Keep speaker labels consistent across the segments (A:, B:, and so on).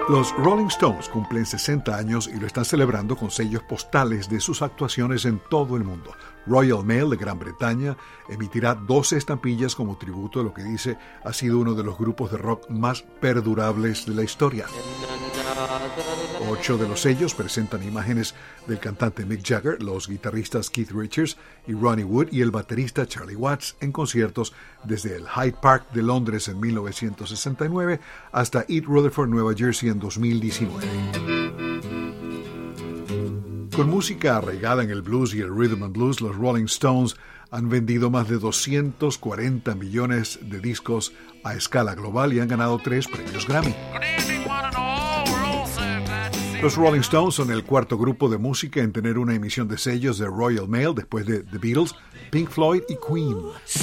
A: Los Rolling Stones cumplen 60 años y lo están celebrando con sellos postales de sus actuaciones en todo el mundo. Royal Mail de Gran Bretaña emitirá 12 estampillas como tributo a lo que dice ha sido uno de los grupos de rock más perdurables de la historia. 8 de los sellos presentan imágenes del cantante Mick Jagger, los guitarristas Keith Richards y Ronnie Wood y el baterista Charlie Watts en conciertos desde el Hyde Park de Londres en 1969 hasta East Rutherford, Nueva Jersey en 2019. Con música arraigada en el blues y el rhythm and blues, los Rolling Stones han vendido más de 240 millones de discos a escala global y han ganado 3 premios Grammy. Los Rolling Stones son el cuarto grupo de música en tener una emisión de sellos de Royal Mail después de The Beatles, Pink Floyd y Queen.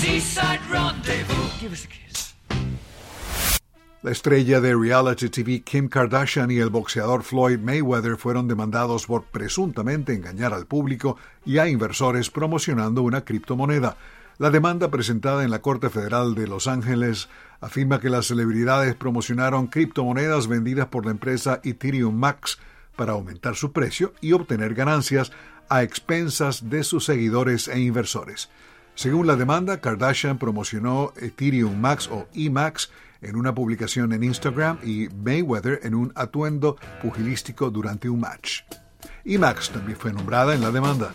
A: La estrella de reality TV Kim Kardashian y el boxeador Floyd Mayweather fueron demandados por presuntamente engañar al público y a inversores promocionando una criptomoneda. La demanda presentada en la Corte Federal de Los Ángeles afirma que las celebridades promocionaron criptomonedas vendidas por la empresa Ethereum Max para aumentar su precio y obtener ganancias a expensas de sus seguidores e inversores. Según la demanda, Kardashian promocionó Ethereum Max o EMAX en una publicación en Instagram y Mayweather en un atuendo pugilístico durante un match. EMAX también fue nombrada en la demanda.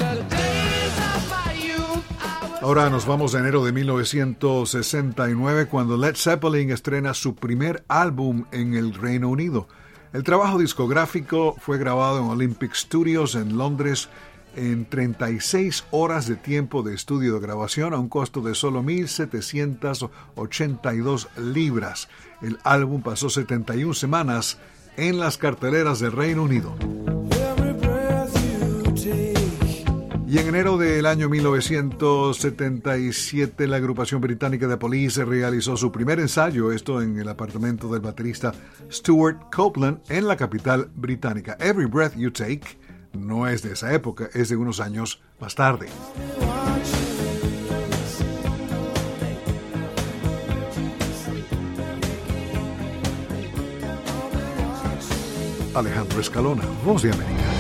A: Ahora nos vamos a enero de 1969 cuando Led Zeppelin estrena su primer álbum en el Reino Unido. El trabajo discográfico fue grabado en Olympic Studios en Londres en 36 horas de tiempo de estudio de grabación a un costo de solo 1.782 libras. El álbum pasó 71 semanas en las carteleras del Reino Unido. Y en enero del año 1977, la agrupación británica The Police realizó su primer ensayo, esto en el apartamento del baterista Stuart Copeland en la capital británica. Every Breath You Take no es de esa época, es de unos años más tarde. Alejandro Escalona, Voz de América.